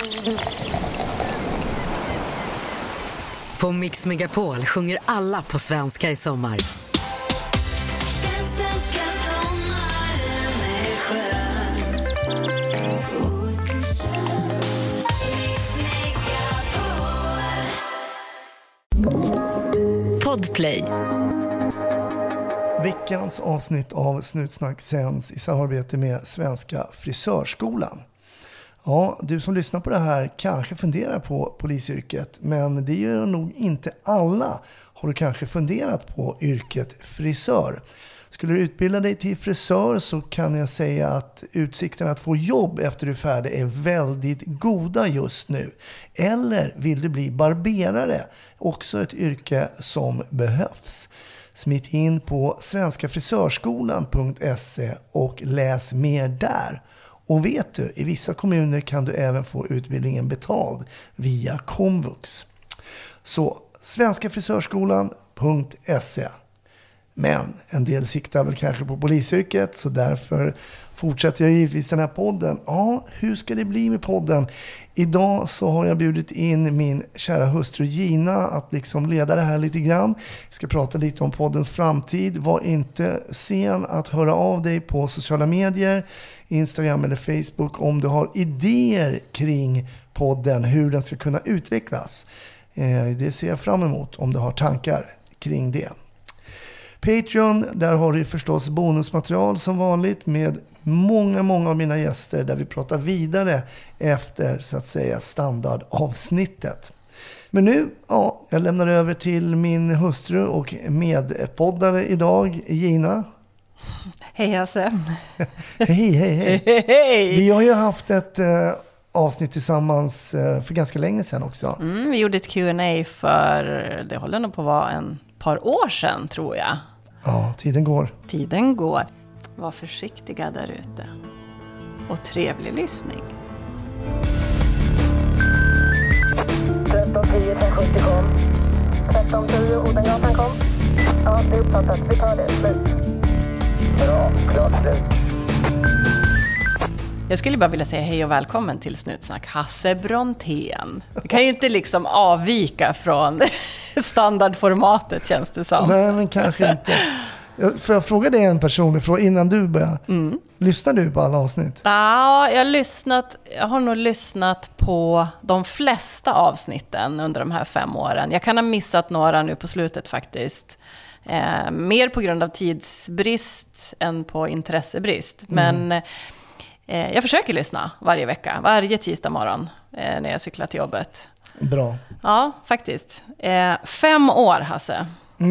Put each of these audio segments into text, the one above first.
På Mix Megapol sjunger alla på svenska i sommar. Den svenska sommaren är skön. Mix Megapol. Podplay. Veckans avsnitt av Snutsnack sänds i samarbete med Svenska Frisörskolan. Ja, du som lyssnar på det här kanske funderar på polisyrket, men det gör nog inte alla. Har du kanske funderat på yrket frisör? Skulle du utbilda dig till frisör så kan jag säga att utsikten att få jobb efter du är färdig är väldigt goda just nu. Eller vill du bli barberare? Också ett yrke som behövs. Smit in på svenskafrisörskolan.se och läs mer där. Och vet du, i vissa kommuner kan du även få utbildningen betald via komvux. Så svenskafrisörskolan.se. Men en del siktar väl kanske på polisyrket, så därför fortsätter jag givetvis den här podden. Ja, hur ska det bli med podden? Idag så har jag bjudit in min kära hustru Gina att liksom leda det här lite grann. Vi ska prata lite om poddens framtid. Var inte sen att höra av dig på sociala medier, Instagram eller Facebook om du har idéer kring podden, hur den ska kunna utvecklas. Det ser jag fram emot om du har tankar kring det. Patreon, där har du förstås bonusmaterial som vanligt med många av mina gäster där vi pratar vidare efter så att säga standardavsnittet. Men nu, ja, jag lämnar över till min hustru och medpoddare idag, Gina. Hej Hasse. Hej. Vi har ju haft ett avsnitt tillsammans för ganska länge sedan också. Vi gjorde ett Q&A för, det håller nog på att vara ett par år sedan tror jag. Ja, tiden går. Tiden går. Var försiktiga där ute. Och trevlig lyssning. 1310 1070 kom. 1310 Odengatan kom. Ja, det är uppfattat. Vi tar det. Slut. Bra, klart slut. Jag skulle bara vilja säga hej och välkommen till Snutsnack Hasse Brontén. Vi kan ju inte liksom avvika från standardformatet, känns det som. Nej, men kanske inte. Får jag fråga dig en personlig fråga innan du börjar? Lyssnar du på alla avsnitt? Ja, jag har nog lyssnat på de flesta avsnitten under de här 5 åren. Jag kan ha missat några nu på slutet faktiskt. Mer på grund av tidsbrist än på intressebrist. Men jag försöker lyssna varje vecka, varje tisdag morgon när jag cyklar till jobbet. Bra. Ja, faktiskt. 5 år, Hasse.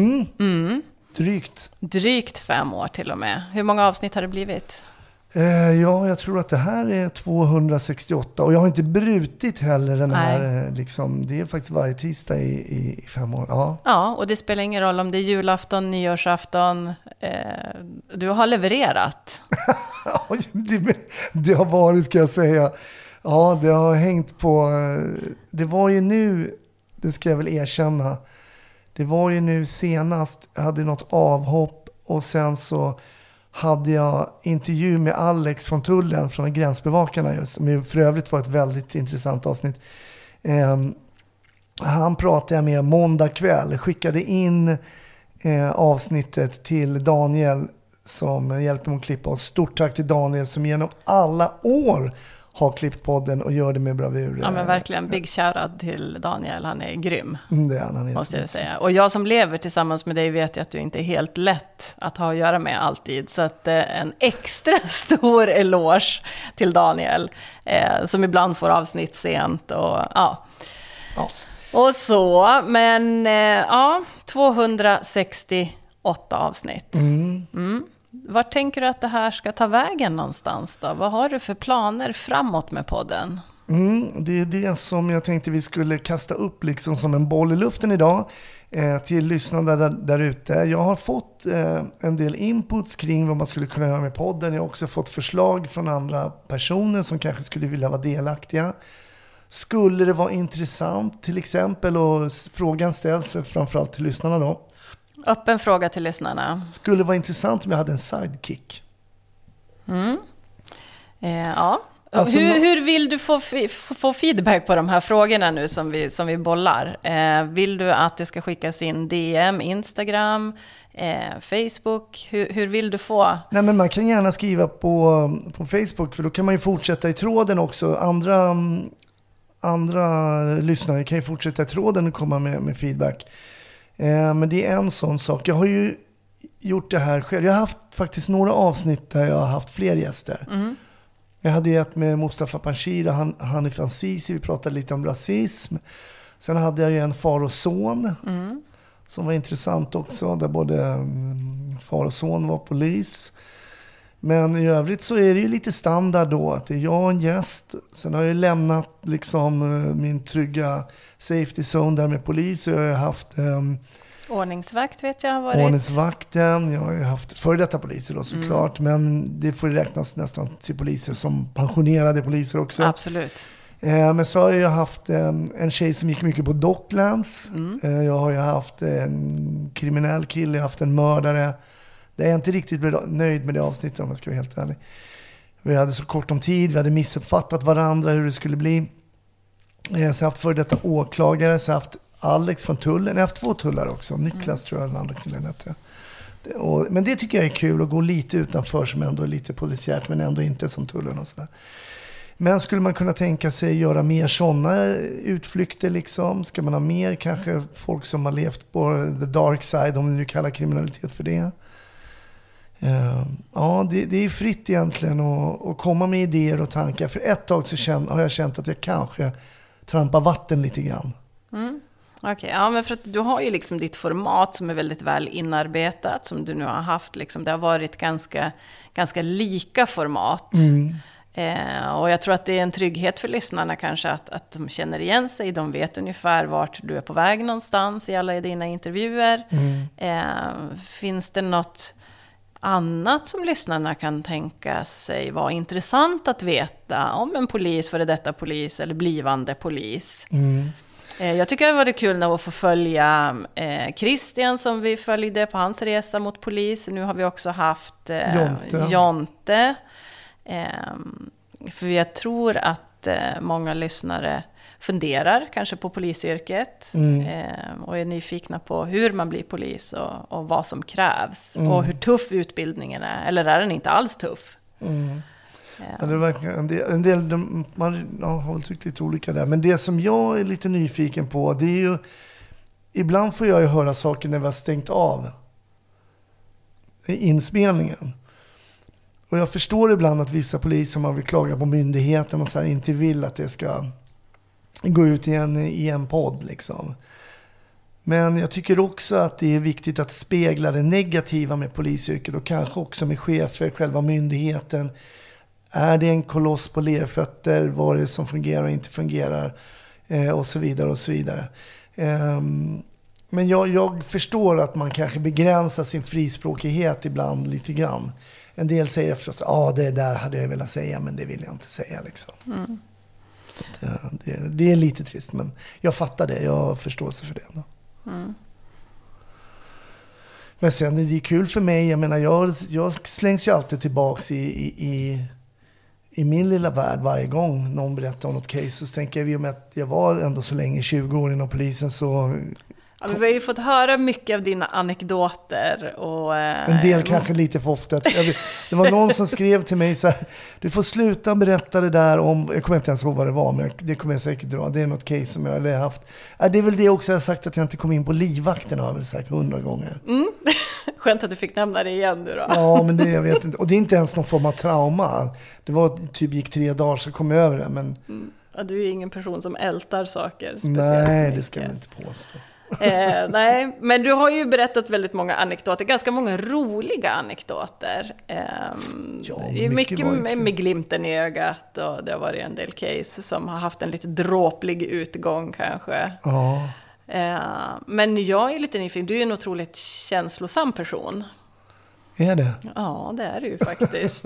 Drygt 5 år till och med. Hur många avsnitt har det blivit? Ja, jag tror att det här är 268. Och jag har inte brutit heller den här. Liksom, det är faktiskt varje tisdag i 5 år. Ja, och det spelar ingen roll om det är julafton, nyårsafton. Du har levererat. Det har varit, ska jag säga. Ja, det har hängt på. Det var ju nu, det ska jag väl erkänna. Det var ju nu senast, jag hade något avhopp och sen så hade jag intervju med Alex från Tullen, från Gränsbevakarna just, som för övrigt var ett väldigt intressant avsnitt. Han pratade jag med måndag kväll, skickade in avsnittet till Daniel som hjälper mig att klippa. Och stort tack till Daniel som genom alla år har klippt podden och gör det med bravur. Ja, men verkligen big shoutout till Daniel, han är grym. Det är han, måste jag säga. Och jag som lever tillsammans med dig vet ju att du inte är helt lätt att ha att göra med alltid. Så att en extra stor eloge till Daniel som ibland får avsnitt sent och ja. Och så, men 268 avsnitt. Var tänker du att det här ska ta vägen någonstans då? Vad har du för planer framåt med podden? Det är det som jag tänkte vi skulle kasta upp liksom som en boll i luften idag till lyssnarna där ute. Jag har fått en del inputs kring vad man skulle kunna göra med podden. Jag har också fått förslag från andra personer som kanske skulle vilja vara delaktiga. Skulle det vara intressant till exempel, och frågan ställs framförallt till lyssnarna då. Öppen fråga till lyssnarna. Skulle det vara intressant om jag hade en sidekick? Ja, Alltså, Hur vill du få feedback på de här frågorna nu som vi bollar? Vill du att det ska skickas in DM, Instagram, Facebook? Hur vill du få? Nej, men man kan gärna skriva på Facebook, för då kan man ju fortsätta i tråden också. Andra lyssnare kan ju fortsätta i tråden och komma med feedback. Men det är en sån sak. Jag har ju gjort det här själv. Jag har haft faktiskt några avsnitt där jag har haft fler gäster. Mm. Jag hade ett med Mustafa Panshir och Hanif Azizi. Vi pratade lite om rasism. Sen hade jag ju en far och son som var intressant också. Där både far och son var polis. Men i övrigt så är det ju lite standard då. Att det är jag och en gäst. Sen har jag lämnat liksom min trygga safety zone där med polis. Jag har haft... Ordningsvakt vet jag har varit. Ordningsvakten, jag har ju haft före detta poliser då såklart, men det får räknas nästan till poliser som pensionerade poliser också. Absolut. Men så har jag haft en tjej som gick mycket på Docklands. Jag har ju haft en kriminell kille, jag har haft en mördare. Det är jag inte riktigt nöjd med det avsnittet om jag ska vara helt ärlig. Vi hade så kort om tid, vi hade missuppfattat varandra hur det skulle bli. Så jag har haft före detta åklagare, så jag har haft Alex från tullen. Jag har haft 2 tullare också. Niklas tror jag den andra killen hette. Men det tycker jag är kul att gå lite utanför som ändå är lite polisiärt men ändå inte som tullen och sådär. Men skulle man kunna tänka sig göra mer sådana utflykter liksom? Ska man ha mer kanske folk som har levt på the dark side, om vi nu kallar kriminalitet för det? Ja, det är fritt egentligen att komma med idéer och tankar. För ett tag så har jag känt att jag kanske trampar vatten lite grann. Okej, ja, men för att du har ju liksom ditt format som är väldigt väl inarbetat, som du nu har haft. Liksom. Det har varit ganska lika format. Och jag tror att det är en trygghet för lyssnarna kanske att de känner igen sig. De vet ungefär vart du är på väg någonstans i alla dina intervjuer. Finns det något annat som lyssnarna kan tänka sig vara intressant att veta om en polis, före detta polis eller blivande polis? Jag tycker det var kul att få följa Christian som vi följde på hans resa mot polis. Nu har vi också haft Jonte. För jag tror att många lyssnare funderar kanske på polisyrket och är nyfikna på hur man blir polis och vad som krävs och hur tuff utbildningen är. Eller är den inte alls tuff? Ja, det verkar, en del man har väl tyckt lite olika där. Men det som jag är lite nyfiken på, det är ju... Ibland får jag ju höra saker när vi har stängt av inspelningen. Och jag förstår ibland att vissa poliser, man vill klaga på myndigheten och så här, inte vill att det ska gå ut i en podd liksom. Men jag tycker också att det är viktigt att spegla det negativa med polisyrket och kanske också med chefer, själva myndigheten. Är det en koloss på lerfötter? Vad är det som fungerar och inte fungerar? Och så vidare och så vidare. Men jag förstår att man kanske begränsar sin frispråkighet ibland lite grann. En del säger efteråt, det där hade jag velat säga men det vill jag inte säga liksom. Så att, det är lite trist, men jag fattar det. Jag förstår sig för det ändå. Men sen är det kul för mig. Jag menar, jag slängs ju alltid tillbaks i min lilla värld varje gång någon berättar om något case. Så tänker jag, i och med att jag var ändå så länge, 20 år inom polisen, så... Ja, vi har ju fått höra mycket av dina anekdoter. Och, en del kanske lite för ofta. Det var någon som skrev till mig så här: du får sluta berätta det där om... Jag kommer inte ens ihåg vad det var, men det kommer jag säkert dra. Det är något case som jag har haft. Det är väl det också jag har sagt, att jag inte kom in på livvakten, har jag väl sagt 100 gånger. Skönt att du fick nämna det igen nu då. Ja, men det jag vet inte. Och det är inte ens någon form av trauma. Det var typ gick 3 dagar så kom jag över det. Men... Ja, du är ingen person som ältar saker speciellt. Nej, mycket. Det ska man inte påstå. Nej, men du har ju berättat väldigt många anekdoter, ganska många roliga anekdoter. Mycket med glimten i ögat, och det har varit en del case som har haft en lite dråplig utgång kanske. Ja. Men jag är lite nyfiken, du är en otroligt känslosam person. Är det? Ja, det är du ju faktiskt.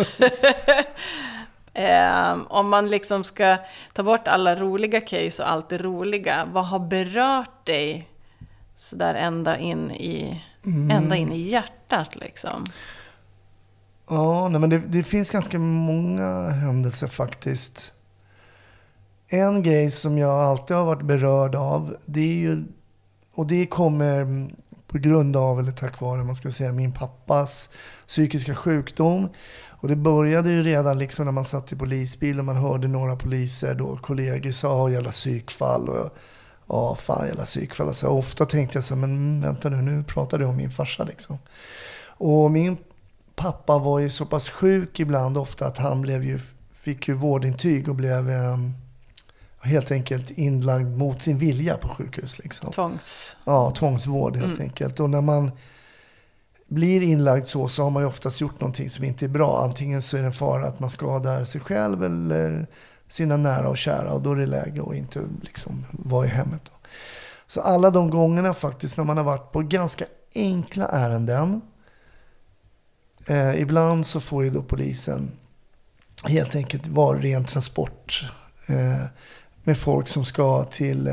Om man liksom ska ta bort alla roliga case och allt det roliga, vad har berört dig så där ända in i hjärtat liksom? Ja, nej, men det finns ganska många händelser faktiskt. En grej som jag alltid har varit berörd av, det är ju, och det kommer på grund av, eller tack vare, man ska säga, min pappas psykiska sjukdom. Och det började ju redan liksom när man satt i polisbil och man hörde några poliser då, kollegor sa jävla psykfall och ja, fan jävla psykfall. Alltså, ofta tänkte jag så, men vänta nu pratar du om min farsa liksom. Och min pappa var ju så pass sjuk ibland ofta att han fick ju vårdintyg och blev helt enkelt inlagd mot sin vilja på sjukhus. Liksom. Tvångsvård helt enkelt. Och när man blir inlagd så har man ju oftast gjort någonting som inte är bra. Antingen så är det en fara att man skadar sig själv eller sina nära och kära. Och då är det läge att inte liksom vara i hemmet. Då. Så alla de gångerna faktiskt när man har varit på ganska enkla ärenden. Ibland så får ju då polisen helt enkelt vara ren transport med folk som ska till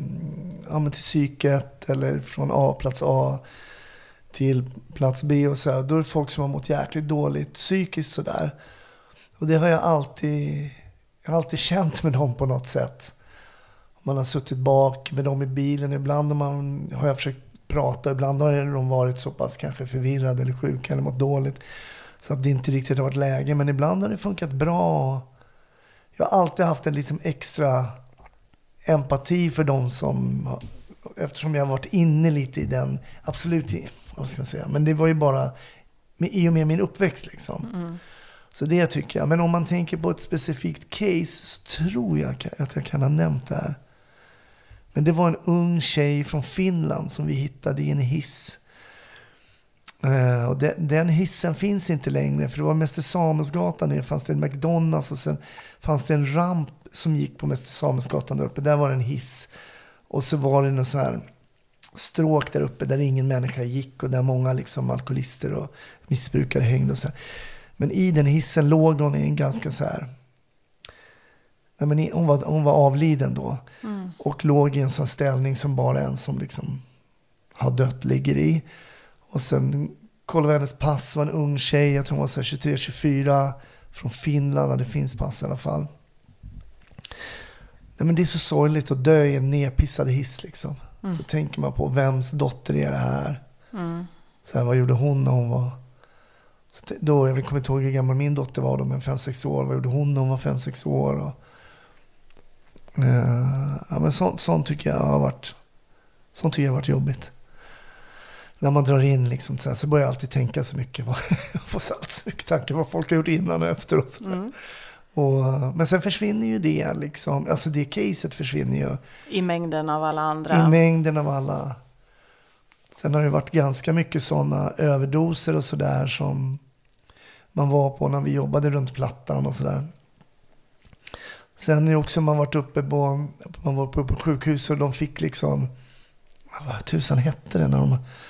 psyket eller från plats A till plats B och så här. Då är det folk som har mått jäkligt dåligt psykiskt sådär. Och det har jag alltid känt med dem på något sätt. Man har suttit bak med dem i bilen. Ibland har jag försökt prata. Ibland har de varit så pass kanske förvirrade eller sjuka eller mått dåligt. Så att det inte riktigt har varit läge. Men ibland har det funkat bra. Jag har alltid haft en liksom extra empati för dem som... Eftersom jag har varit inne lite i den... Absolut, vad ska man säga? Men det var ju bara i och med min uppväxt liksom. Så det tycker jag. Men om man tänker på ett specifikt case så tror jag att jag kan ha nämnt det här. Men det var en ung tjej från Finland som vi hittade i en hiss. Och den hissen finns inte längre. För det var Mäster Samuelsgatan. Där fanns det en McDonalds. Och sen fanns det en ramp som gick på Mäster Samuelsgatan där uppe. Där var det en hiss. Och så var det någon sån här stråk där uppe där ingen människa gick. Och där många liksom alkoholister och missbrukare hängde. Och så här. Men i den hissen låg hon i en ganska så här... Nej, men hon var avliden då. Och låg i en sån ställning som bara en som liksom har dött ligger i. Och sen kollade vi hennes pass. Var en ung tjej. Jag tror hon var 23-24. Från Finland. Det finns pass i alla fall. Nej, men det är så sorgligt att dö i en nedpissad hiss liksom. Så tänker man på vems dotter är det här. Så här, vad gjorde hon när hon var... Så då, jag kommer inte ihåg hur gammal min dotter var då, men 5-6 år. Vad gjorde hon när hon var 5-6 år? Och, ja, men sånt tycker jag har varit jobbigt. När man drar in liksom, så börjar jag alltid tänka så mycket. Får så mycket tankar vad folk har gjort innan och efter. Och så. Men sen försvinner ju det liksom. Alltså det caset försvinner ju. I mängden av alla andra. I mängden av alla. Sen har det varit ganska mycket sådana överdoser och sådär som man var på när vi jobbade runt Plattan och sådär. Sen är det också man var uppe på sjukhus och de fick liksom, vad tusan hette det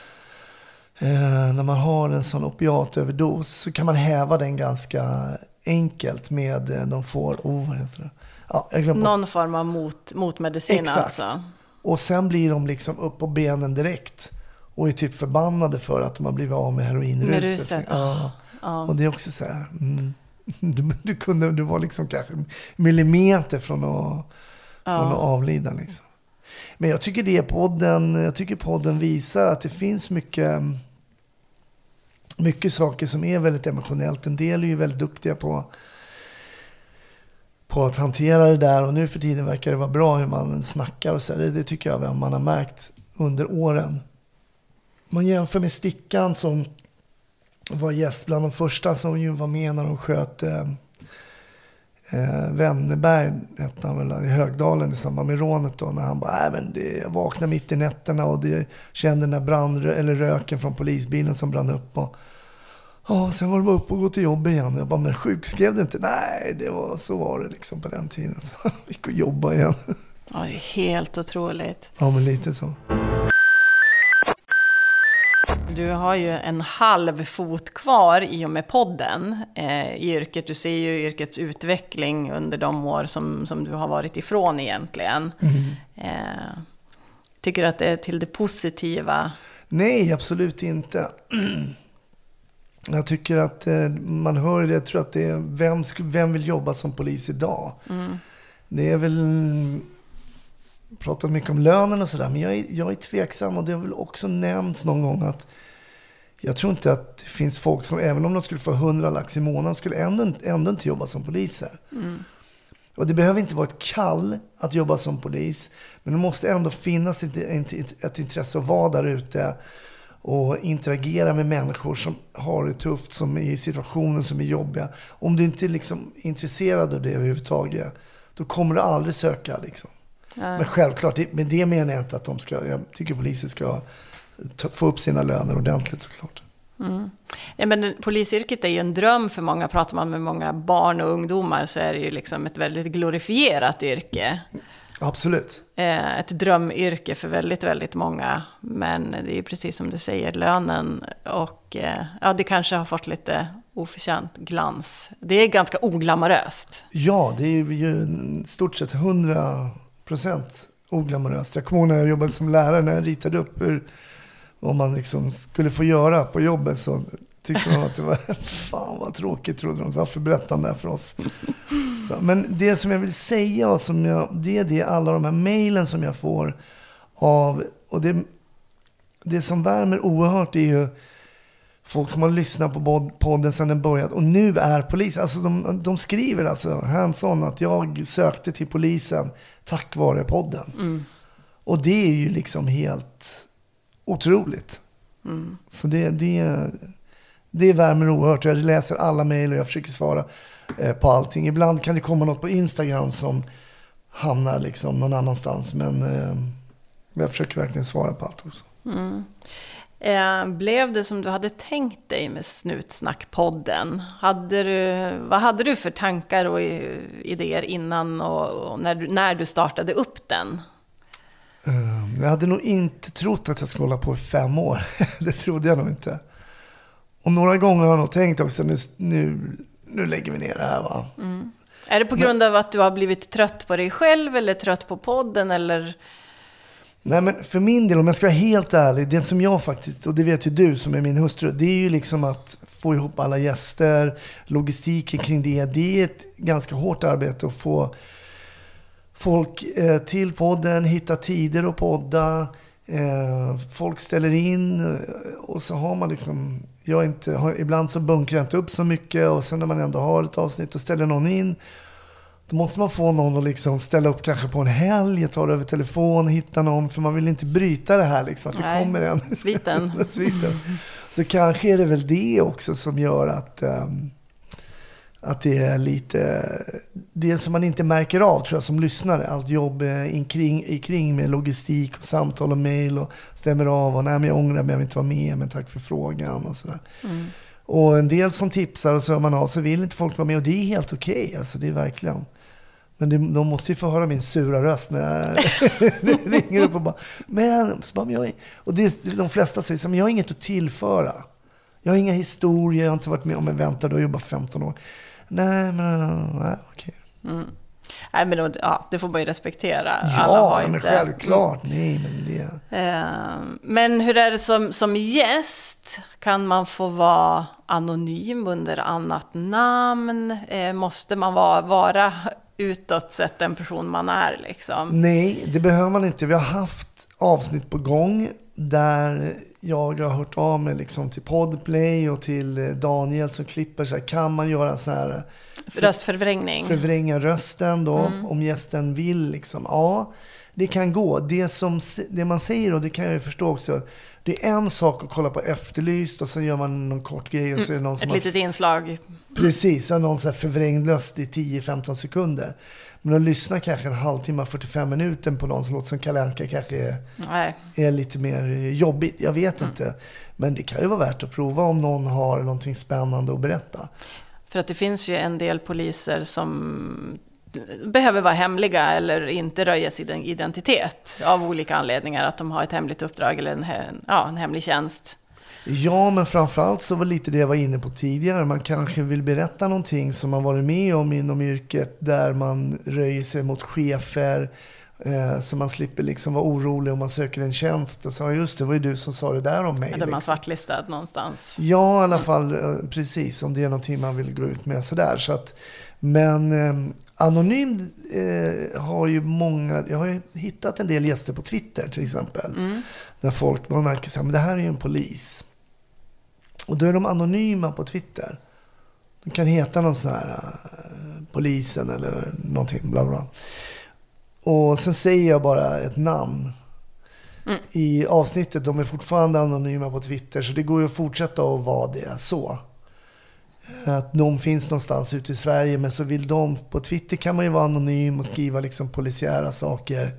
när man har en sån opiatöverdos så kan man häva den ganska enkelt med de får, vad heter det? Ja, jag glömde. Någon form av motmedicin. Exakt. Alltså. Och sen blir de liksom upp på benen direkt. Och är typ förbannade för att de har blivit av med heroinruset. Ja. Och det är också så här. Du var liksom kanske millimeter från att avlida liksom. Men jag tycker podden visar att det finns mycket saker som är väldigt emotionellt. En del är ju väldigt duktiga på att hantera det där. Och nu för tiden verkar det vara bra hur man snackar och så. Det tycker jag man har märkt under åren. Man jämför med Stickan som var gäst bland de första som ju var med när de sköt Wennerberg hette han väl, i Högdalen i samband med rånet då, när han bara, jag vaknade mitt i nätterna och det kände den där röken från polisbilen som brann upp och sen var de upp och gå till jobb igen. Jag bara, men sjukskrev det inte? Nej, så var det liksom på den tiden. Så vi gick och jobba igen. Ja, det är helt otroligt. Ja, men lite så. Du har ju en halv fot kvar i och med podden i yrket. Du ser ju yrkets utveckling under de år som du har varit ifrån egentligen. Tycker du att det är till det positiva? Nej, absolut inte. Jag tycker att man hör det, jag tror att det är vem vill jobba som polis idag? Det är väl pratat mycket om lönen och sådär, men jag är tveksam, och det har väl också nämnts någon gång att jag tror inte att det finns folk som, även om de skulle få 100 lax i månaden, skulle ändå inte jobba som poliser. Och det behöver inte vara ett kall att jobba som polis, men det måste ändå finnas ett intresse att vara där ute och interagera med människor som har det tufft, som är i situationer som är jobbiga. Om du inte liksom är intresserad av det överhuvudtaget, då kommer du aldrig söka liksom. Men självklart, men det menar jag inte att jag tycker poliser ska få upp sina löner ordentligt såklart. Ja, men polisyrket är ju en dröm för många. Pratar man med många barn och ungdomar så är det ju liksom ett väldigt glorifierat yrke. Absolut. Ett drömyrke för väldigt, väldigt många. Men det är ju precis som du säger, lönen och det kanske har fått lite oförtjänt glans. Det är ganska oglamoröst. Ja, det är ju stort sett 100% oglamoröst. Jag kommer ihåg när jag jobbade som lärare, när jag ritade upp vad man liksom skulle få göra på jobbet, så tyckte man att det var fan vad tråkigt, trodde de. Varför berättade han det för oss? Så, men det som jag vill säga, och det är det alla de här mejlen som jag får av, och det som värmer oerhört är ju folk som har lyssnat på podden sedan den började och nu är polis. Alltså de skriver alltså hands-on att jag sökte till polisen tack vare podden. Och det är ju liksom helt otroligt. Så det värmer oerhört. Jag läser alla mejl och jag försöker svara på allting. Ibland kan det komma något på Instagram som hamnar liksom någon annanstans, men jag försöker verkligen svara på allt också. Blev det som du hade tänkt dig med Snutsnack-podden? Vad hade du för tankar och idéer innan och när du startade upp den? Jag hade nog inte trott att jag skulle hålla på i 5 år. Det trodde jag nog inte. Och några gånger har jag nog tänkt också, nu lägger vi ner det här, va? Är det på grund av att du har blivit trött på dig själv eller trött på podden eller? Nej, men för min del, om jag ska vara helt ärlig, det som jag faktiskt, och det vet ju du som är min hustru, det är ju liksom att få ihop alla gäster, logistiken kring det. Det är ett ganska hårt arbete att få folk till podden, hitta tider och podda. Folk ställer in och så har man liksom, ibland så bunkrar jag inte upp så mycket, och sen när man ändå har ett avsnitt och ställer någon in, då måste man få någon att liksom ställa upp kanske på en helg, ta det över telefon, hitta någon, för man vill inte bryta det här liksom, att det kommer en sviten. Så kanske är det väl det också som gör att det är lite det som man inte märker av, tror jag, som lyssnare. Allt jobb kring med logistik och samtal och mejl och stämmer av och nej, men jag ångrar mig, jag vill inte vara med, men tack för frågan och sådär. Och en del som tipsar och så hör man av, så vill inte folk vara med, och det är helt okej. Alltså det är verkligen. Men de måste ju få höra min sura röst när jag ringer upp och bara, och de flesta säger så, men jag har inget att tillföra. Jag har inga historier, jag har inte varit med om en vänta, då jag jobbar 15 år. Nej, okej. Nej, men det får man ju respektera. Ja, men självklart. Nej, men det. Men hur är det som gäst? Kan man få vara anonym under annat namn? Måste man vara utåt sett den person man är liksom? Nej, det behöver man inte. Vi har haft avsnitt på gång där jag har hört av mig liksom till Podplay och till Daniel som klipper, så här, kan man göra så här röstförvränning, förvränga rösten då, om gästen vill liksom. Ja, det kan gå. Det man säger, och det kan jag ju förstå också, det är en sak att kolla på Efterlyst och så gör man någon kort grej och så är det någon som ett litet inslag. Precis, så någon så här förvrängd röst i 10-15 sekunder. Men att lyssna kanske en halvtimme, 45 minuter på någon som låter som Kalle Anka kanske är lite mer jobbigt. Jag vet inte. Men det kan ju vara värt att prova om någon har någonting spännande att berätta. För att det finns ju en del poliser som behöver vara hemliga eller inte röja sin identitet av olika anledningar. Att de har ett hemligt uppdrag eller en hemlig tjänst. Ja, men framförallt så var lite det jag var inne på tidigare. Man kanske vill berätta någonting som man varit med om inom yrket, där man röjer sig mot chefer. Så man slipper liksom vara orolig om man söker en tjänst. Och så, just det var ju du som sa det där om mig. Eller man liksom. svartlistad någonstans. Ja, i alla fall precis. Om det är någonting man vill gå ut med sådär. Så att, men anonym har ju många... Jag har ju hittat en del gäster på Twitter till exempel. Där folk man märker så här, men det här är ju en polis. Och då är de anonyma på Twitter. De kan heta någon sån här polisen eller någonting, bla bla. Och sen säger jag bara ett namn i avsnittet. De är fortfarande anonyma på Twitter, så det går ju att fortsätta att vara det så. Att de finns någonstans ute i Sverige, men så vill de på Twitter kan man ju vara anonym och skriva liksom polisiära saker.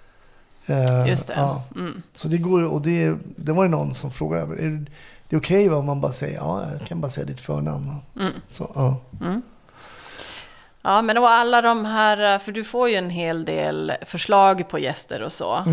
Just det. Ja. Så det går ju, och det var ju någon som frågade, är det okej om man bara säger, ja, jag kan bara säga ditt förnamn. Så, ja. Ja, men och alla de här, för du får ju en hel del förslag på gäster och så.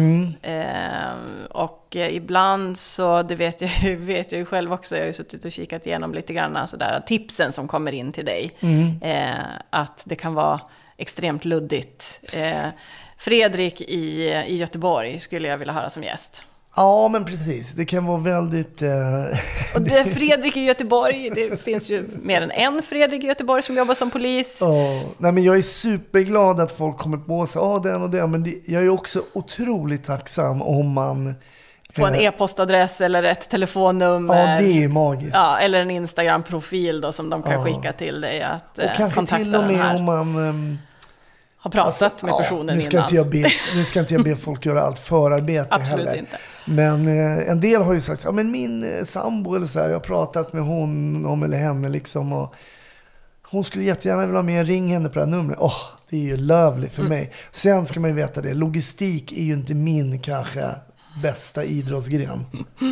Och ibland så, det vet jag ju själv också, jag har ju suttit och kikat igenom lite grann sådär, tipsen som kommer in till dig. Att det kan vara extremt luddigt. Fredrik i Göteborg skulle jag vilja höra som gäst. Ja, men precis. Det kan vara väldigt... Och det Fredrik i Göteborg, det finns ju mer än en Fredrik i Göteborg som jobbar som polis. Nej, men jag är superglad att folk kommer på sig, den och den. Men jag är också otroligt tacksam om man... Få en e-postadress eller ett telefonnummer. Ja, det är magiskt. Ja, eller en Instagram-profil då, som de kan skicka till dig att och kanske kontakta till och med den här. om man... har pratat med personen nu ska innan. Nu ska inte jag be folk göra allt förarbete Absolut heller. inte. Men en del har ju sagt, ja men min sambo eller så här, jag har pratat med honom eller henne liksom, och hon skulle jättegärna vilja ha med, ring henne på det här numret. Det är ju lovely för mig. Sen ska man ju veta det, logistik är ju inte min kanske bästa idrottsgren.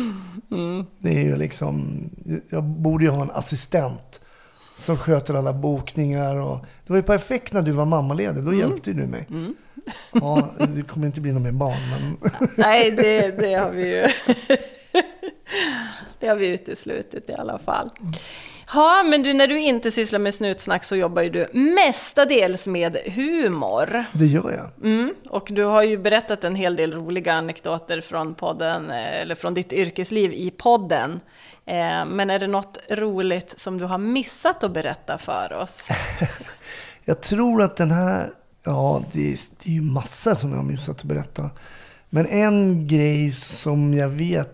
Det är ju liksom, jag borde ju ha en assistent som sköter alla bokningar. Och det var ju perfekt när du var mammaledig. Då hjälpte du mig. Ja, det kommer inte bli någon mer barn. Men... Nej, det har vi ju. Det har vi uteslutit i alla fall. Ja, men du, när du inte sysslar med snutsnack så jobbar ju du mestadels med humor. Det gör jag. Och du har ju berättat en hel del roliga anekdoter från podden, eller från ditt yrkesliv i podden. Men är det något roligt som du har missat att berätta för oss? Jag tror att den här... Ja, det är ju massa som jag har missat att berätta. Men en grej som jag vet...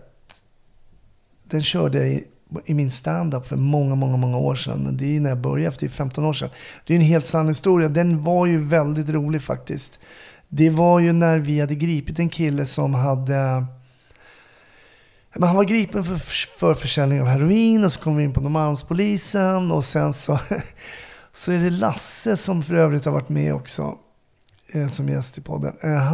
Den körde i min stand-up för många år sedan. Det är när jag började, efter 15 år sedan. Det är en helt sann historia. Den var ju väldigt rolig faktiskt. Det var ju när vi hade gripit en kille som hade... Men han var gripen för försäljning av heroin, och så kom vi in på Norrmalmspolisen, och sen så är det Lasse som för övrigt har varit med också som gäst i podden.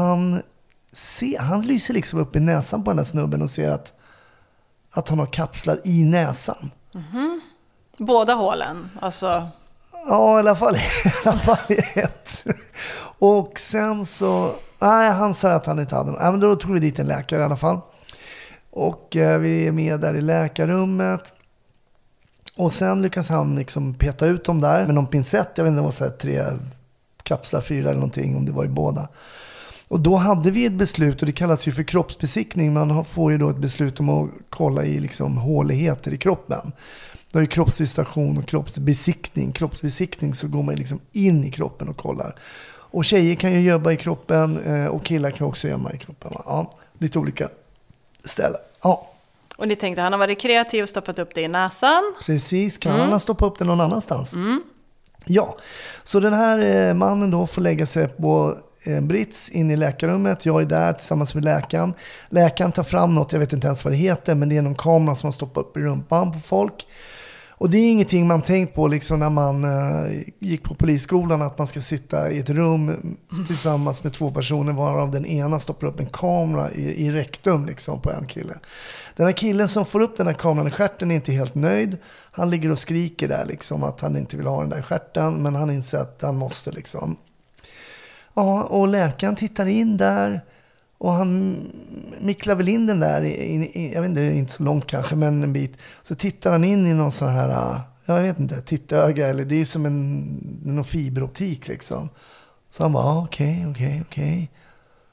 Han lyser liksom upp i näsan på den här snubben och ser att han har kapslar i näsan. Båda hålen, alltså... Ja, i alla fall ett. Och sen så... Nej, han sa att han inte hade någon. Men då tog vi dit en läkare i alla fall. Och vi är med där i läkarrummet. Och sen lyckas han liksom peta ut dem där med någon pincett. Jag vet inte, det var så här 3 kapslar, 4 eller någonting, om det var i båda. Och då hade vi ett beslut, och det kallas ju för kroppsbesiktning. Man får ju då ett beslut om att kolla i liksom håligheter i kroppen. Det är ju kroppsvisitation och kroppsbesiktning. Kroppsbesiktning, så går man liksom in i kroppen och kollar. Och tjejer kan ju jobba i kroppen, och killar kan också gömma i kroppen. Ja, lite olika ställen. Ja. Och ni tänkte, han har varit kreativ och stoppat upp det i näsan. Precis, kan han stoppa upp det någon annanstans? Ja, så den här mannen då får lägga sig på en brits in i läkarrummet. Jag är där tillsammans med läkaren. Läkaren tar fram något, jag vet inte ens vad det heter, men det är någon kamera som man stoppar upp i rumpan på folk. Och det är ingenting man tänkt på liksom när man gick på polisskolan, att man ska sitta i ett rum tillsammans med 2 personer, varav den ena stoppar upp en kamera i rektum liksom på en kille. Den här killen som får upp den här kameran i stjärten är inte helt nöjd. Han ligger och skriker där liksom att han inte vill ha den där stjärten, men han inser att han måste liksom. Ja, och läkaren tittar in där. Och han micklar väl in den där, jag vet inte, inte så långt kanske, men en bit. Så tittar han in i någon sån här, jag vet inte, tittöga, eller det är som någon fiberoptik liksom. Så han bara, okej.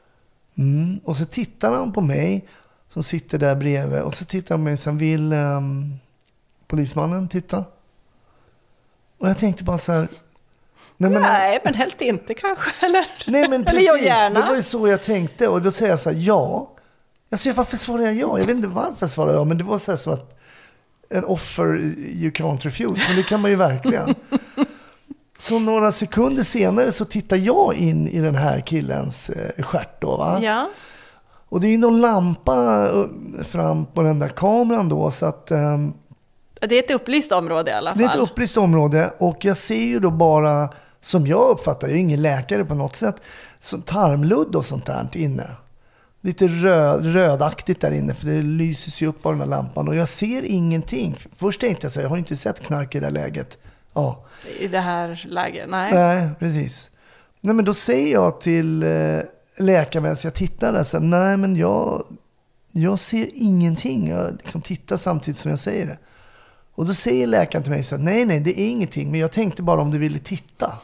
Och så tittar han på mig som sitter där bredvid. Och så tittar han på mig. Sen vill polismannen titta. Och jag tänkte bara så här. Nej, men helt inte kanske. Eller, nej, men eller jag precis. gärna. Det var ju så jag tänkte. Och då säger jag så här, ja. Jag säger, varför svarar jag ja? Jag vet inte varför jag svarar ja. Men det var så här så att en offer you can't refuse. Men det kan man ju verkligen. Så några sekunder senare så tittar jag in i den här killens stjärt då, va? Ja. Och det är ju någon lampa fram på den där kameran då, så att... Det är ett upplyst område i alla fall. Det är ett upplyst område och jag ser ju då bara, som jag uppfattar, jag är ingen läkare på något sätt, så tarmludd och sånt där inne. Lite rödaktigt där inne, för det lyses ju upp av den här lampan och jag ser ingenting. Först tänkte jag så här, jag har inte sett knark i det här läget. Ja. I det här läget, nej. Nej, precis. Nej, men då säger jag till läkaren medan jag tittar där, så här, nej men jag ser ingenting. Jag liksom tittar samtidigt som jag säger det. Och då säger läkaren till mig så här, nej, det är ingenting. Men jag tänkte bara om du ville titta.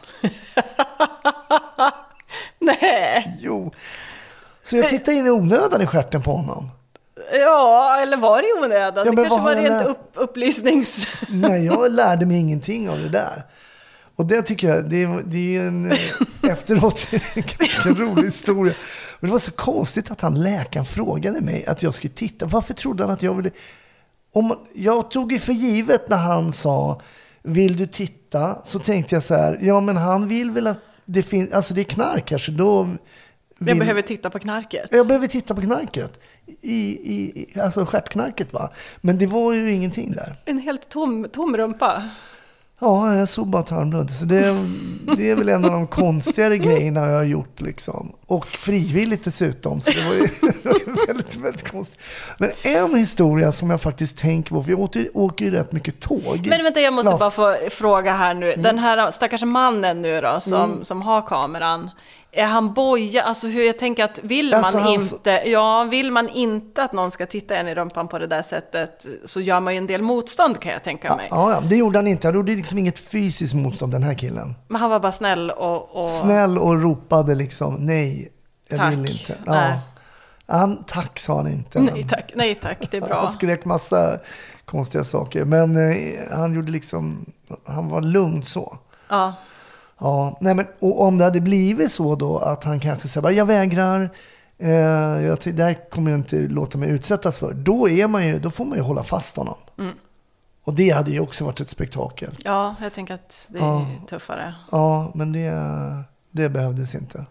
Nej. Jo. Så jag tittade in i onödan i stjärten på honom. Ja, eller var det onödan? Ja, det kanske var rent upplysnings... Nej, jag lärde mig ingenting av det där. Och det tycker jag, det är en efteråt en rolig historia. Men det var så konstigt att läkaren frågade mig att jag skulle titta. Varför trodde han att jag ville... Jag tog ju för givet när han sa, vill du titta? Så tänkte jag så här, ja men han vill väl att det finns, alltså det är knark här, så då... Jag behöver titta på knarket. Jag behöver titta på knarket. Alltså stjärtknarket, va? Men det var ju ingenting där. En helt tom rumpa. Ja, jag såg bara tarmludd. Så det är väl en av de konstigare grejerna jag har gjort liksom. Och frivilligt dessutom. Så det var ju väldigt, väldigt konstigt. Men en historia som jag faktiskt tänker på. För jag åker ju rätt mycket tåg. Men vänta, jag måste bara få fråga här nu. Den här stackars mannen nu då, som har kameran. Är han boja? Alltså hur jag tänker att vill man inte att någon ska titta en i rumpan på det där sättet, så gör man ju en del motstånd, kan jag tänka mig. Ja, det gjorde han inte. Han gjorde liksom inget fysiskt motstånd, den här killen. Men han var bara snäll och... Snäll och ropade liksom, nej, jag tack. vill inte. Nej. Ja. Tack sa han inte. Nej tack, det är bra. Han skrek massa konstiga saker. Men han gjorde liksom, han var lugn så. Ja. Ja, nej men och om det hade blivit så då att han kanske säger, jag vägrar, det här kommer jag inte låta mig utsättas för. Då får man ju hålla fast honom. Och det hade ju också varit ett spektakel. Ja, jag tänker att det är tuffare. Ja, men det behövdes inte.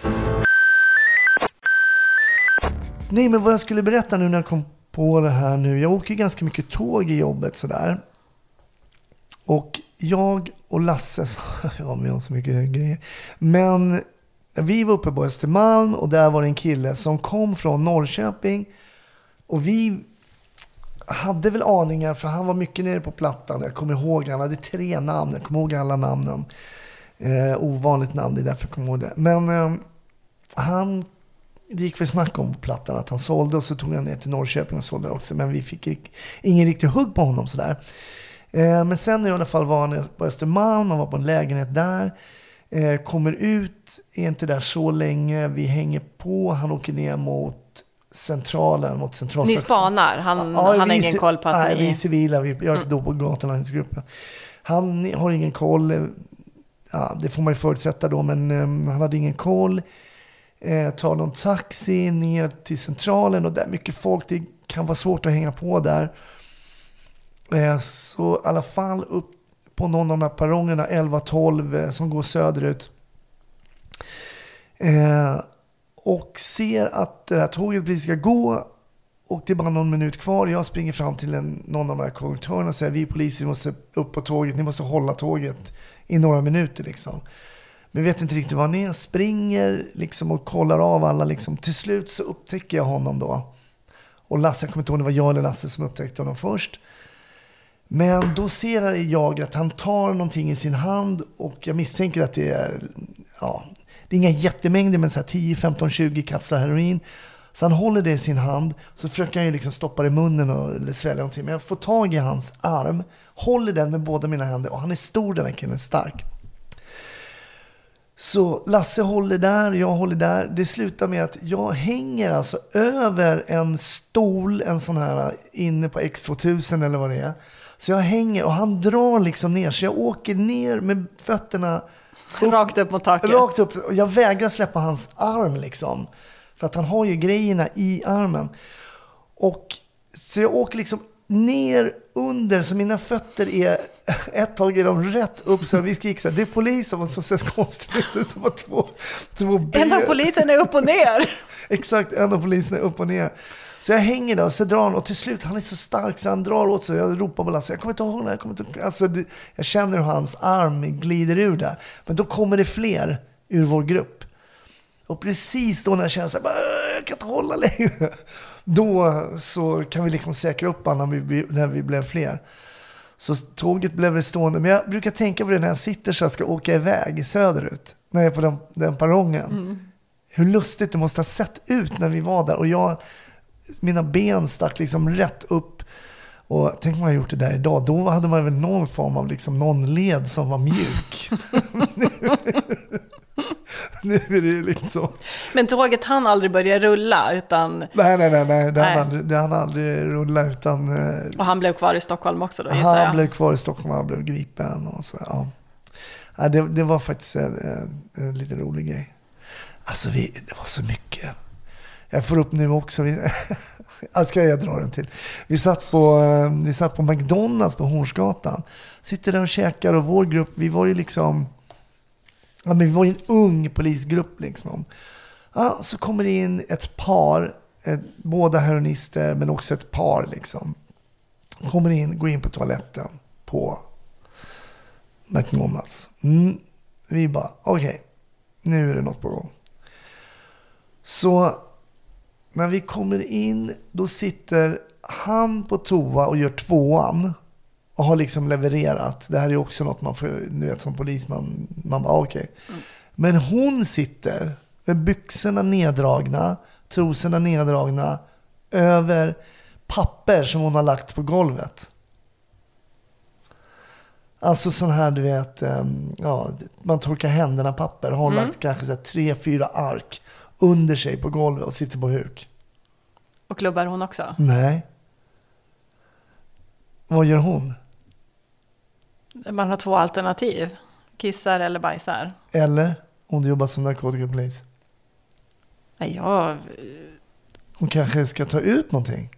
Nej, men vad jag skulle berätta nu när jag kom på det här nu. Jag åker ganska mycket tåg i jobbet sådär. Och jag och Lasse, ja, vi har så mycket grejer. Men vi var uppe på Östermalm och där var det en kille som kom från Norrköping. Och vi hade väl aningar, för han var mycket nere på Plattan. Jag kommer ihåg, han hade 3 namn. Jag kommer ihåg alla namnen. Ovanligt namn, det är därför jag kommer ihåg det. Men det gick väl snack om på Plattan att han sålde, och så tog han ner till Norrköping och sålde också. Men vi fick ingen riktig hugg på honom sådär. Men sen i alla fall var han på Östermalm, han var på en lägenhet där, kommer ut, är inte där så länge, vi hänger på, han åker ner mot centralen, mot centralstationen. Ni spanar, han har ingen koll på att nej, vi är civila, jag är då på gatunlagsgruppen. Han har ingen koll, det får man ju förutsätta då, men han hade ingen koll. Tar någon taxi ner till centralen, och där är mycket folk, det kan vara svårt att hänga på där. Så i alla fall upp på någon av de här perrongerna 11-12 som går söderut, och ser att det här tåget precis ska gå, och det är bara någon minut kvar. Jag springer fram till någon av de här konduktörerna och säger, vi poliser måste upp på tåget, ni måste hålla tåget i några minuter liksom. Men vet inte riktigt vad han är. Springer liksom och kollar av alla liksom. Till slut så upptäcker jag honom då. Och Lasse, jag kommer inte ihåg, det var jag eller Lasse som upptäckte honom först. Men då ser jag att han tar någonting i sin hand, och jag misstänker att det är inga jättemängder, men så här 10, 15, 20 kapslar heroin. Så han håller det i sin hand, så försöker han ju liksom stoppa det i munnen eller svälja någonting. Men jag får tag i hans arm, håller den med båda mina händer, och han är stor, den här killen, stark. Så Lasse håller där, jag håller där. Det slutar med att jag hänger alltså över en stol, en sån här inne på X2000 eller vad det är. Så jag hänger och han drar liksom ner. Så jag åker ner med fötterna Rakt upp mot taket. Rakt upp. Och jag vägrar släppa hans arm liksom. För att han har ju grejerna i armen. Och så jag åker liksom ner under, så mina fötter är ett tag är de rätt upp, så vi skriker så här, det är polisen, och så ser det konstigt ut, så var två ben. En av polisen är upp och ner. Exakt, en av polisen är upp och ner. Så jag hänger där och så drar han, och till slut, han är så stark så han drar åt sig. Jag ropar på Lasse, jag kommer inte ihåg det, alltså, jag känner hur hans arm glider ur där. Men då kommer det fler ur vår grupp. Och precis då när jag känner så här, jag kan inte hålla längre. Då så kan vi liksom säkra upp honom när vi blev fler. Så tåget blev det stående. Men jag brukar tänka på det när jag sitter så jag ska åka iväg söderut. När jag är på den perrongen. Hur lustigt det måste ha sett ut när vi var där. Och mina ben stack liksom rätt upp. Och tänk om man gjort det där idag. Då hade man väl någon form av liksom någon led som var mjuk. Nu är det liksom... Men tåget hann aldrig börja rulla utan... Nej. Det hann aldrig rulla utan... Och han blev kvar i Stockholm också då, gissar jag. Han blev kvar i Stockholm, han blev gripen och så, ja. Det var faktiskt en lite rolig grej. Alltså det var så mycket. Jag får upp nu också. Ska jag dra den till? Vi satt på McDonalds på Hornsgatan. Sitter där och käkar, och vår grupp, vi var ju liksom... Ja, men vi var ju en ung polisgrupp liksom. Ja, så kommer det in ett par, båda heroinister men också ett par liksom. Går in på toaletten på McDonalds. Vi bara, okej, nu är det något på gång. Så när vi kommer in, då sitter han på toa och gör tvåan. Och har liksom levererat. Det här är också något man får, nu vet, som polisman. Man bara, okej. Men hon sitter med byxorna neddragna, trosorna neddragna, över papper som hon har lagt på golvet. Alltså sån här, du vet, man torkar händerna papper. Har hon lagt kanske 3-4 ark under sig på golvet och sitter på huk. Och klubbar hon också? Nej. Vad gör hon? Man har 2 alternativ. Kissar eller bajsar. Eller om du jobbar som narkotikapolis. Nej, Hon kanske ska ta ut någonting.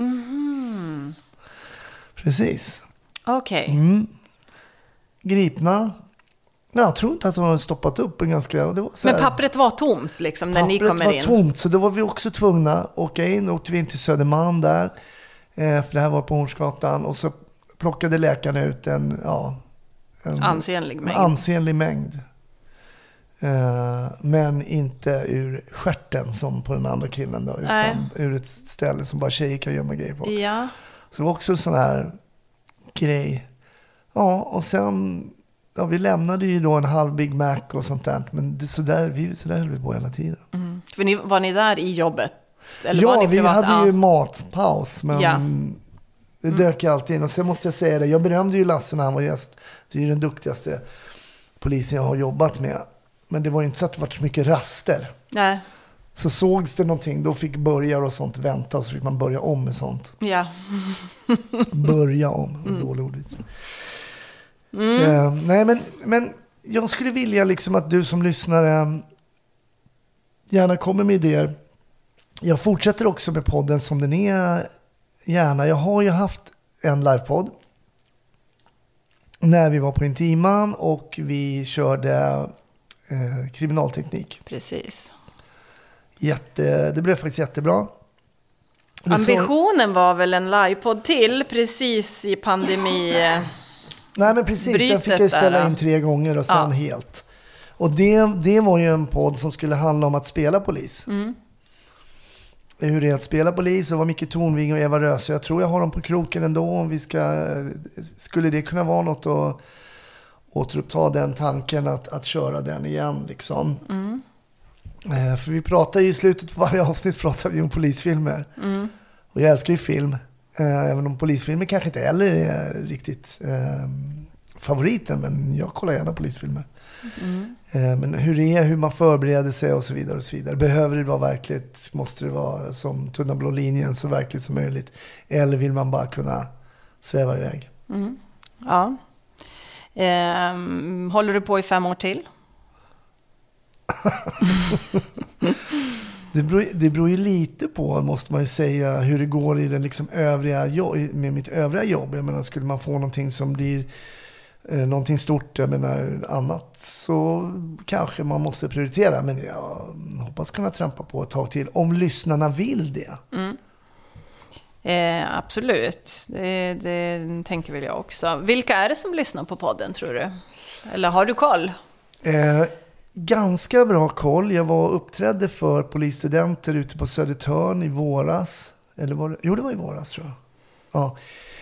Precis. Okej. Gripna. Jag tror inte att hon har stoppat upp en ganska... Det var så här, men pappret var tomt liksom när ni kommer in? Pappret var tomt, så då var vi också tvungna att åka in. Åkte vi in till Södermalm där. För det här var på Hornsgatan. Och så plockade läkaren ut en ansenlig mängd. Men inte ur stjärten som på den andra killen då, utan ur ett ställe som bara tjejer kan gömma grejer på. Ja. Så det var också en sån här grej. Ja, och sen vi lämnade ju då en halv Big Mac och sånt där, men så där höll vi på hela tiden. För var ni där i jobbet? Eller ja, var ni privat? Vi hade ju matpaus, men det dök alltid in. Och sen måste jag säga det, jag berömde ju Lasse när han var gäst. Det är ju den duktigaste polisen jag har jobbat med. Men det var ju inte så att det var så mycket raster. Nej. Så sågs det någonting, då fick börjar och sånt vänta, och så fick man börja om med sånt. Ja. Börja om, dålig ordvits. Nej, men jag skulle vilja liksom att du som lyssnare gärna kommer med idéer. Jag fortsätter också med podden som den är, gärna. Jag har ju haft en livepodd när vi var på Intiman och vi körde kriminalteknik. Precis. Det blev faktiskt jättebra. Ambitionen var väl en livepodd till precis i pandemi. Nej, men precis, den fick jag ställa in 3 gånger och sen helt. Och det var ju en podd som skulle handla om att spela polis. Hur det är att spela polis, och var Micke Tornving och Eva Röse. Jag tror jag har dem på kroken ändå, om vi skulle det kunna vara något att återuppta den tanken att köra den igen liksom. För vi pratar ju i slutet på varje avsnitt pratar vi om polisfilmer. Och jag älskar ju film. Även om polisfilmer kanske inte heller är riktigt favoriten, men jag kollar gärna polisfilmer. Men hur man förbereder sig och så vidare och så vidare. Behöver det vara verkligt? Måste det vara som tunna blå linjen, så verkligt som möjligt? Eller vill man bara kunna sväva iväg? Ja. Håller du på i 5 år till? Det beror ju lite på, måste man ju säga, hur det går i den liksom med mitt övriga jobb. Jag menar, skulle man få någonting som blir någonting stort, jag menar annat, så kanske man måste prioritera. Men jag hoppas kunna trampa på ett tag till, om lyssnarna vill det. Absolut, det tänker väl jag också. Vilka är det som lyssnar på podden, tror du? Eller har du koll? Ganska bra koll. Jag uppträdde för polisstudenter ute på Södertörn i våras. Eller var det? Jo, det var i våras, tror jag. Ja.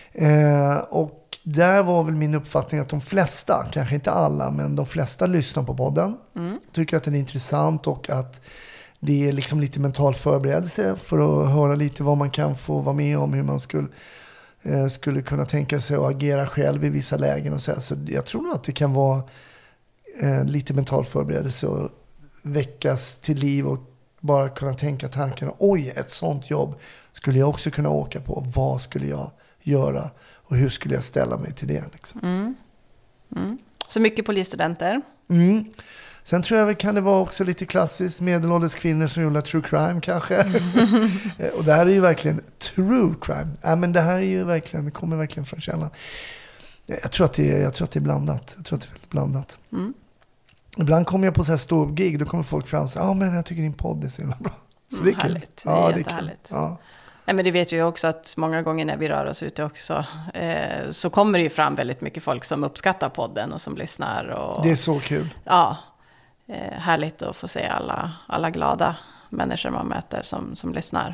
Och där var väl min uppfattning att de flesta, kanske inte alla, men de flesta lyssnar på podden. Tycker att den är intressant och att det är liksom lite mental förberedelse för att höra lite vad man kan få vara med om, hur man skulle kunna tänka sig att agera själv i vissa lägen och så här. Så jag tror nog att det kan vara lite mental förberedelse och väckas till liv och bara kunna tänka tanken, oj, ett sånt jobb skulle jag också kunna åka på. Vad skulle jag göra och hur skulle jag ställa mig till det? Liksom. Så mycket polisstudenter. Sen tror jag väl kan det vara också lite klassiskt medelålders kvinnor som gillar true crime kanske. Och det här är ju verkligen true crime. Ja, men det här är ju verkligen, det kommer verkligen från källan. Jag tror att det är blandat. Jag tror att det är väldigt blandat. Ibland kommer jag på så här stor gig, då kommer folk fram och säger, men jag tycker din podd är så himla bra. Så det är kul. Härligt. Det är jättehärligt. Ja. Nej, men det vet ju också att många gånger när vi rör oss ute också så kommer det ju fram väldigt mycket folk som uppskattar podden och som lyssnar. Och, det är så kul. Ja, härligt att få se alla glada människor man möter som lyssnar.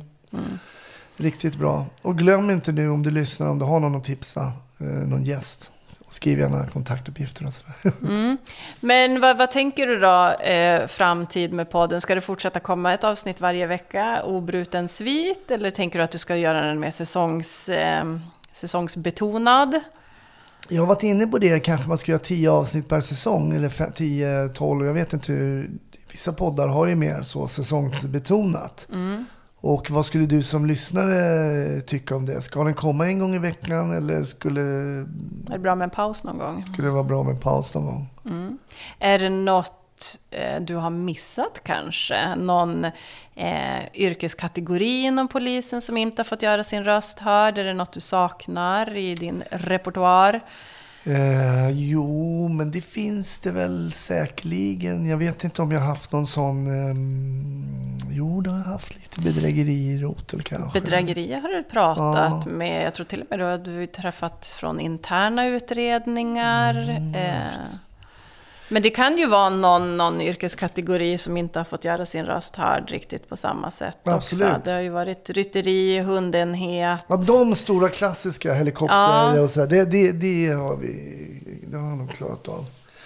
Riktigt bra. Och glöm inte nu, om du lyssnar, om du har någon att tipsa, någon gäst, skriv gärna kontaktuppgifter och sådär. Men vad tänker du då framtid med podden? Ska det fortsätta komma ett avsnitt varje vecka, obruten svit, eller tänker du att du ska göra den mer säsongsbetonad? Jag har varit inne på det, kanske man ska göra 10 avsnitt per säsong eller 10-12, jag vet inte hur. Vissa poddar har ju mer så säsongsbetonat. Och vad skulle du som lyssnare tycka om det? Ska den komma en gång i veckan eller är det bra med en paus någon gång? Skulle det vara bra med en paus någon gång? Är det något du har missat kanske? Någon yrkeskategori inom polisen som inte har fått göra sin röst hörd? Är det något du saknar i din repertoar? Jo, men det finns det väl säkerligen. Jag vet inte om jag har haft någon sån. Jo, det har jag haft lite bedrägerirotel kanske. Bedrägerier har du pratat med. Jag tror till och med att du har träffat från interna utredningar. Men det kan ju vara någon yrkeskategori som inte har fått göra sin röst hörd riktigt på samma sätt. Absolut. Också. Det har ju varit rytteri, hundenhet. Ja, de stora klassiska helikopter och så där, det har jag nog klarat av.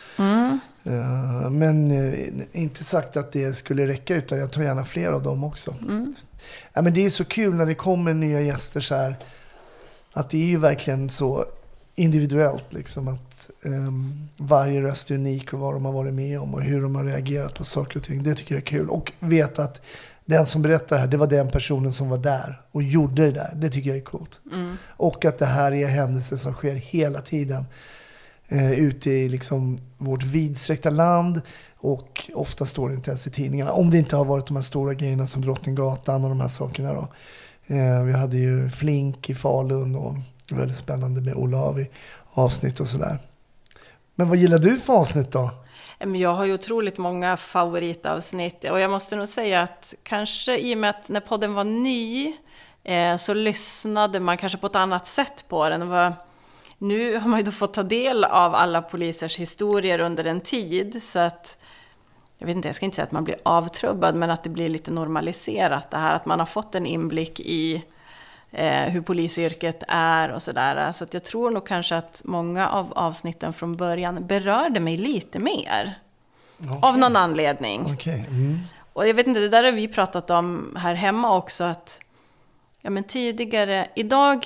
Men inte sagt att det skulle räcka, utan jag tar gärna fler av dem också. Ja, men det är så kul när det kommer nya gäster så här, att det är ju verkligen så individuellt liksom, att varje röst är unik och vad de har varit med om och hur de har reagerat på saker och ting. Det tycker jag är kul. Och veta att den som berättar här, det var den personen som var där och gjorde det där. Det tycker jag är coolt. Och att det här är händelser som sker hela tiden ute i liksom vårt vidsträckta land, och ofta står det inte ens i tidningarna. Om det inte har varit de här stora grejerna som Drottninggatan och de här sakerna då. Vi hade ju Flink i Falun och väldigt spännande med Olavi avsnitt och sådär. Men vad gillar du för avsnitt då? Jag har ju otroligt många favoritavsnitt, och jag måste nog säga att kanske i och med att när podden var ny så lyssnade man kanske på ett annat sätt på den. Nu har man ju då fått ta del av alla polisers historier under en tid, så att jag vet inte, jag ska inte säga att man blir avtrubbad, men att det blir lite normaliserat det här, att man har fått en inblick i hur polisyrket är och sådär. Så att jag tror nog kanske att många av avsnitten från början berörde mig lite mer. Okay. Av någon anledning. Okay. Och jag vet inte, det där har vi pratat om här hemma också, att ja, men tidigare, idag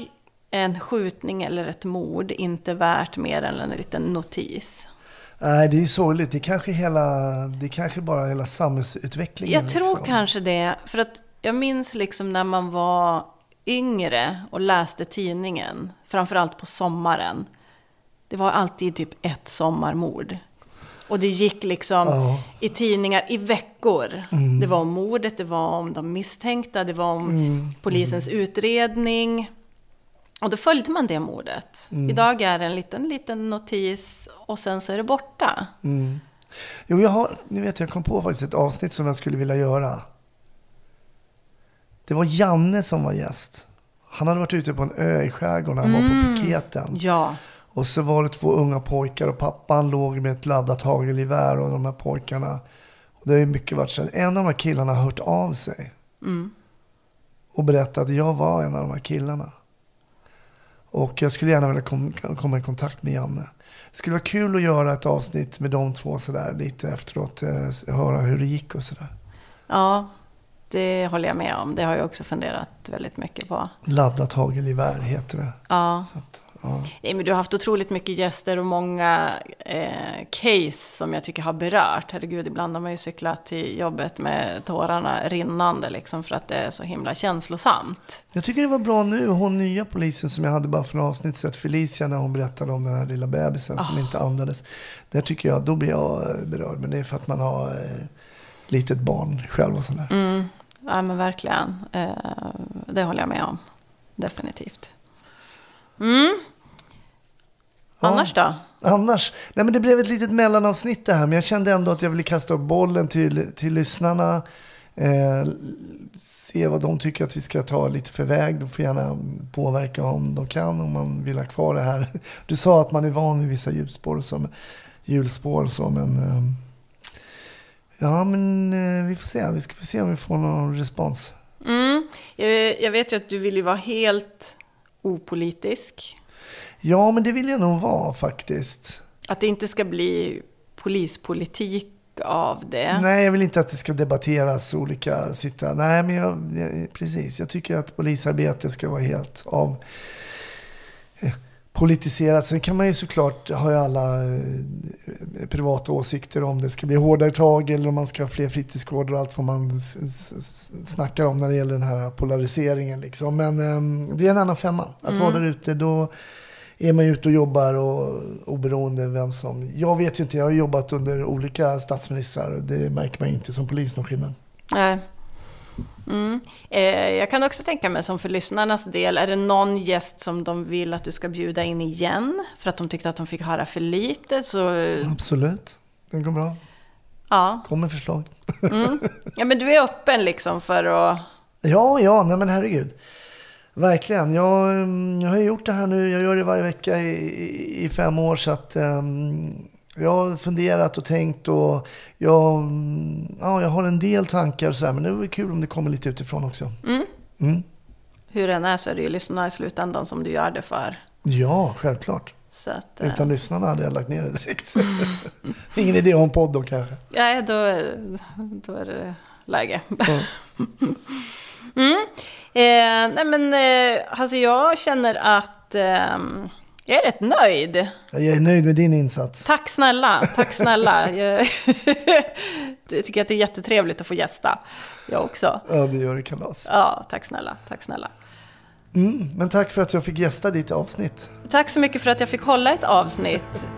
en skjutning eller ett mord inte värt mer än en liten notis? Nej, det är sorgligt. Det är kanske bara hela samhällsutvecklingen. Jag tror kanske det. För att jag minns liksom när man var yngre och läste tidningen. Framförallt på sommaren. Det var alltid typ ett sommarmord. Och det gick liksom i tidningar i veckor. Det var om mordet, det var om de misstänkta, det var om polisens utredning. Och då följde man det mordet. Idag är det en liten notis och sen så är det borta. Jo, jag kom på faktiskt ett avsnitt som jag skulle vilja göra. Det var Janne som var gäst. Han hade varit ute på en ö i skärgården. Han var på piketen. Ja. Och så var det 2 unga pojkar och pappan låg med ett laddat hagelgevär och de här pojkarna. Och det har ju mycket varit sedan. En av de här killarna har hört av sig. Och berättat att jag var en av de här killarna. Och jag skulle gärna vilja komma i kontakt med Janne. Det skulle vara kul att göra ett avsnitt med de 2 sådär lite efteråt. Höra hur det gick och sådär. Ja, det håller jag med om. Det har jag också funderat väldigt mycket på. Laddat hagelgevär heter det. Ja. Så att, ja. Nej, men du har haft otroligt mycket gäster och många case som jag tycker har berört. Herregud, ibland har man ju cyklat till jobbet med tårarna rinnande liksom, för att det är så himla känslosamt. Jag tycker det var bra nu. Hon nya polisen som jag hade bara för en avsnitt sett, Felicia, när hon berättade om den här lilla bebisen som inte andades. Där tycker jag, då blir jag berörd. Men det är för att man har litet barn själv och sådär. Ja, men verkligen. Det håller jag med om. Definitivt. Annars då? Annars? Nej, men det blev ett litet mellanavsnitt det här. Men jag kände ändå att jag ville kasta upp bollen till lyssnarna. Se vad de tycker att vi ska ta lite för väg. De får gärna påverka om de kan. Om man vill ha kvar det här. Du sa att man är van vid vissa hjulspår och så. Men ja, men vi får se. Vi ska få se om vi får någon respons. Jag vet ju att du vill ju vara helt opolitisk. Ja, men det vill jag nog vara faktiskt. Att det inte ska bli polispolitik av det. Nej, jag vill inte att det ska debatteras olika sitta. Nej, men precis. Jag tycker att polisarbete ska vara helt av politiserat. Sen kan man ju såklart ha alla privata åsikter om det ska bli hårdare tag eller om man ska ha fler fritidsgårdar och allt vad man snackar om när det gäller den här polariseringen liksom. Men det är en annan femma. Att vara där ute, då är man ute och jobbar och oberoende vem som... Jag vet ju inte, jag har jobbat under olika statsministrar och det märker man inte som polis någon skillnad. Nej. Jag kan också tänka mig som för lyssnarnas del, är det någon gäst som de vill att du ska bjuda in igen för att de tyckte att de fick höra för lite så... Absolut, det går bra. Ja. Kom med förslag. Ja, men du är öppen liksom för att... Ja, nej men herregud. Verkligen, jag har gjort det här nu, jag gör det varje vecka i 5 år så att... Jag har funderat och tänkt och jag har en del tankar och så här, men det är kul om det kommer lite utifrån också. Hur den är så är det ju lyssnarna i slutändan som du gör det för. Ja, självklart. Så att, utan lyssnarna hade jag lagt ner det direkt. Ingen idé om podd då kanske. Nej, då är det läge. Nej men alltså jag känner att jag är rätt nöjd. Jag är nöjd med din insats. Tack snälla. Jag tycker att det är jättetrevligt att få gästa. Jag också. Ja, det gör det kalas. Ja, tack snälla. Men tack för att jag fick gästa ditt avsnitt. Tack så mycket för att jag fick hålla ett avsnitt.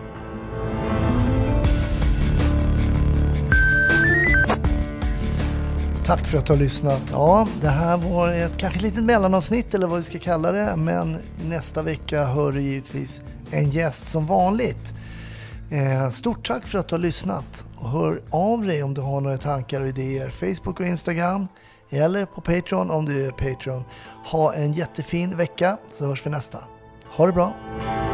Tack för att du har lyssnat. Ja, det här var ett kanske litet mellanavsnitt eller vad vi ska kalla det. Men nästa vecka hör du givetvis en gäst som vanligt. Stort tack för att du har lyssnat. Och hör av dig om du har några tankar och idéer. Facebook och Instagram. Eller på Patreon om du är Patreon. Ha en jättefin vecka så hörs vi nästa. Ha det bra.